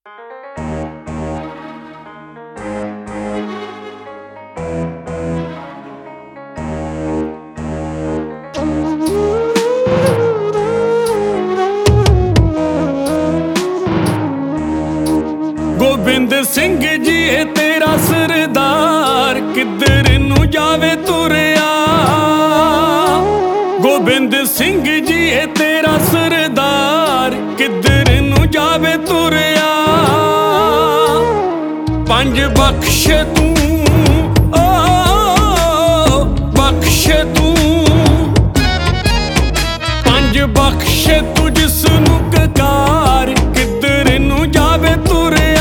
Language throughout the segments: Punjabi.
ਗੋਬਿੰਦ ਸਿੰਘ ਜੀ ਏ ਤੇਰਾ ਸਰਦਾਰ ਕਿੱਧਰ ਨੂੰ ਜਾਵੇ ਤੁਰਿਆ। ਗੋਬਿੰਦ ਸਿੰਘ ਜੀ ਏ ਤੇਰਾ ਸਰਦਾਰ ਕਿੱਧਰ ਨੂੰ ਜਾਵੇ ਤੁਰਿਆ। ਪੰਜ ਬਖਸ਼ ਤੂੰ ਬਖਸ਼ ਤੂੰ, ਪੰਜ ਬਖਸ਼ ਤੂੰ ਜਿਸ ਨੂੰ ਕਕਾਰ ਕਿੱਧਰ ਨੂੰ ਜਾਵੇ ਤੁਰਿਆ।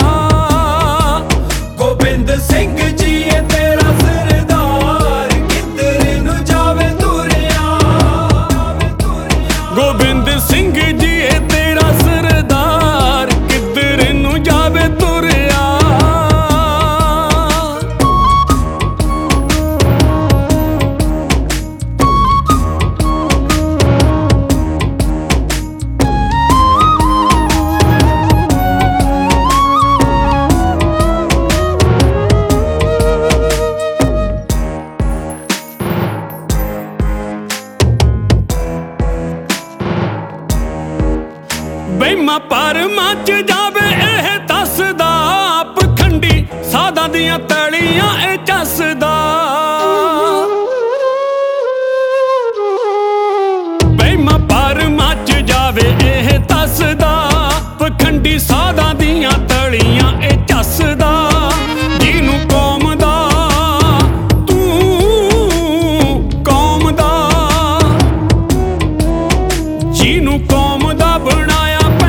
ਗੋਬਿੰਦ ਸਿੰਘ ਜੀ ਏ ਤੇਰਾ ਸਰਦਾਰ ਕਿੱਧਰ ਨੂੰ ਜਾਵੇ ਤੁਰਿਆ। ਗੋਬਿੰਦ ਸਿੰਘ ਜੀ ਏ ਤੇਰਾ ਸਰਦਾਰ ਕਿੱਧਰ ਨੂੰ ਜਾਵੇ ਤੁਰਿਆ। ਬਹਿਮਾ ਭਰਮਾਂ ਚ ਜਾਵੇ ਇਹ ਦੱਸਦਾ, ਪਖੰਡੀ ਸਾਧਾਂ ਦੀਆਂ ਤਲੀਆਂ ਇਹ ਚੱਸਦਾ। ਬਹਿਮਾ ਭਰਮਾਂ ਚ ਜਾਵੇ ਇਹ ਦੱਸਦਾ, ਪਖੰਡੀ ਸਾਧਾਂ ਦੀਆਂ ਤਲੀਆਂ ਇਹ ਚੱਸਦਾ। ਜਿਹਨੂੰ ਕੌਮ ਦਾ ਤੂੰ ਕੌਮ ਦਾ, ਜਿਹਨੂੰ ਕੌਮ ਦਾ ਬਣਾਇਆ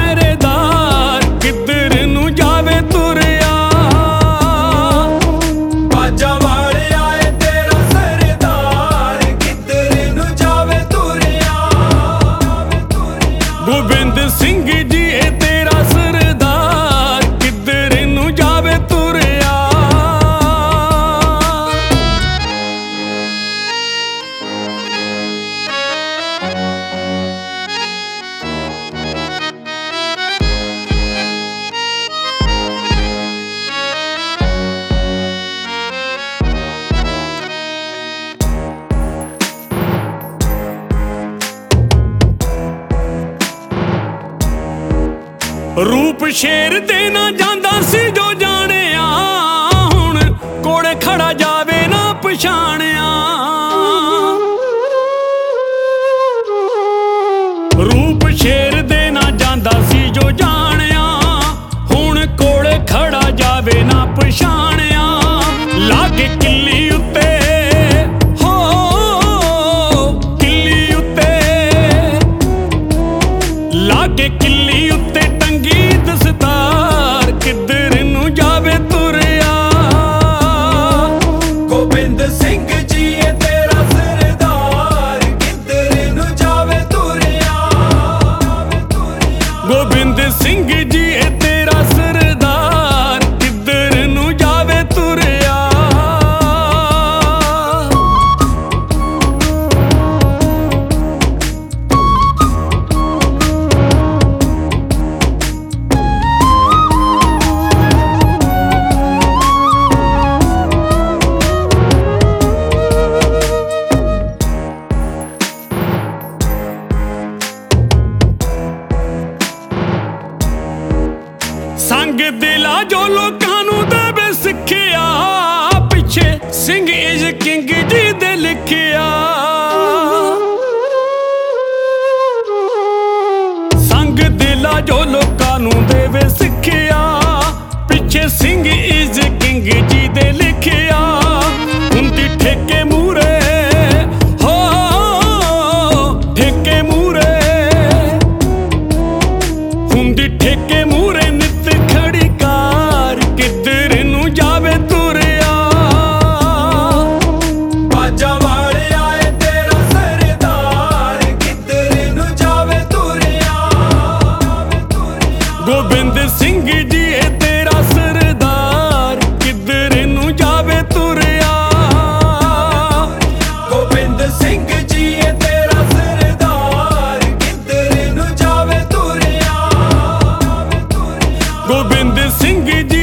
ਗੋਬਿੰਦ ਸਿੰਘ ਜੀ ਏ ਤੇਰਾ ਸਰਦਾਰ ਕਿੱਧਰ ਨੂੰ ਜਾਵੇ ਤੁਰਿਆ। ਰੂਪ ਸ਼ੇਰ ਦੇ ਨਾ ਜਾਂਦਾ ਸੀ ਜੋ ਜਾਣਿਆ, ਹੁਣ ਕੋਲੇ ਖੜਾ ਜਾਵੇ ਨਾ ਪਛਾਣਿਆ। ਰੂਪ ਸ਼ੇਰ ਦੇ ਨਾ ਜਾਂਦਾ ਸੀ ਜੋ ਜਾਣਿਆ, ਹੁਣ ਕੋਲੇ ਖੜਾ ਜਾਵੇ ਨਾ ਪਛਾਣਿਆ। ਲਾਗੇ ਕਿੱਲੀ ਉੱਤੇ ਕਿੱਲੀ ਉੱਤੇ, ਲਾਗੇ ਕਿੱਲੀ ਉੱਤੇ ਦਸਤਾਰ ਕਿੱਧਰ ਨੂੰ ਜਾਵੇ ਤੁਰਿਆ। ਗੋਬਿੰਦ ਸਿੰਘ ਜੀ ਏ ਤੇਰਾ ਸਰਦਾਰ ਕਿੱਧਰ ਨੂੰ ਜਾਵੇ ਤੁਰਿਆ। ਗੋਬਿੰਦ ਸਿੰਘ ਜੀ ਏ ਤੇਰਾ ਸਰਦਾਰ ਕਿੱਧਰ ਨੂੰ ਜਾਵੇ ਤੁਰਿਆ। ਸੰਗ ਦਿਲਾ ਜੋ ਲੋਕਾਂ ਨੂੰ ਦੇਵੇ ਸਿੱਖਿਆ, ਪਿੱਛੇ ਸਿੰਘ ਇਜ਼ ਕਿੰਗ ਜੀ ਦੇ ਲਿਖਿਆ। ਸੰਗ ਦਿਲਾ ਜੋ ਲੋਕਾਂ ਨੂੰ ਦੇਵੇ ਸਿੱਖਿਆ, ਪਿੱਛੇ ਸਿੰਘ ਇਜ਼ ਕਿੰਗ ਜੀ ਦੇ ਲਿਖਿਆ। ਹੁੰਦੀ ਠੇਕੇ ਮੂਰੇ ਠੇਕੇ ਮੂਰੇ, ਹੁੰਦੀ ਠੇਕੇ ਮੂਰੇ ਗੋਬਿੰਦ ਸਿੰਘ ਜੀ ਏ ਤੇਰਾ ਸਰਦਾਰ ਕਿੱਧਰ ਨੂੰ ਜਾਵੇ ਤੁਰਿਆ। ਗੋਬਿੰਦ ਸਿੰਘ ਜੀ ਏ ਤੇਰਾ ਸਰਦਾਰ ਕਿੱਧਰ ਨੂੰ ਜਾਵੇ ਤੁਰਿਆ। ਗੋਬਿੰਦ ਸਿੰਘ ਜੀ